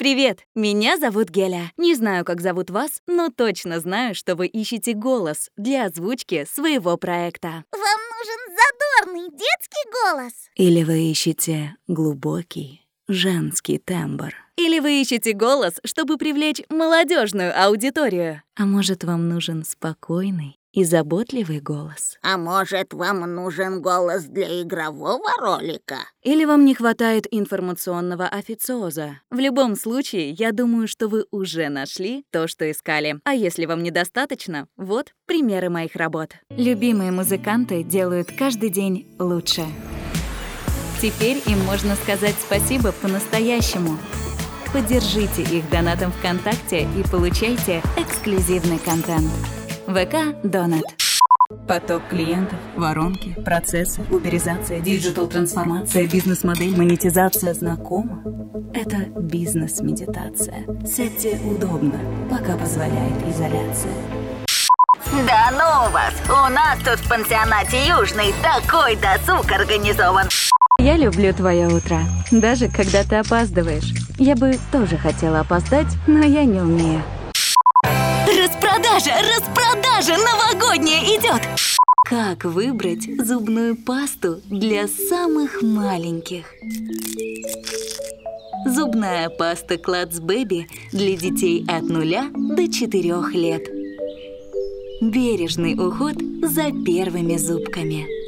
Привет, меня зовут Геля. Не знаю, как зовут вас, но точно знаю, что вы ищете голос для озвучки своего проекта. Вам нужен задорный детский голос? Или вы ищете глубокий женский тембр? Или вы ищете голос, чтобы привлечь молодежную аудиторию? А может, вам нужен спокойный и заботливый голос? А может, вам нужен голос для игрового ролика? Или вам не хватает информационного официоза? В любом случае, я думаю, что вы уже нашли то, что искали. А если вам недостаточно, вот примеры моих работ. Любимые музыканты делают каждый день лучше. Теперь им можно сказать спасибо по-настоящему. Поддержите их донатом ВКонтакте и получайте эксклюзивный контент. ВК Донат. Поток клиентов, воронки, процессы, уберизация, диджитал-трансформация, бизнес-модель, монетизация знакома. Это бизнес-медитация. Сядьте удобно, пока позволяет изоляция. Да ну вас! У нас тут в пансионате Южный такой досуг организован. Я люблю твое утро, даже когда ты опаздываешь. Я бы тоже хотела опоздать, но я не умею. Распродажа новогодняя идет! Как выбрать зубную пасту для самых маленьких? Зубная паста Klutz Baby для детей от 0 до 4 лет. Бережный уход за первыми зубками.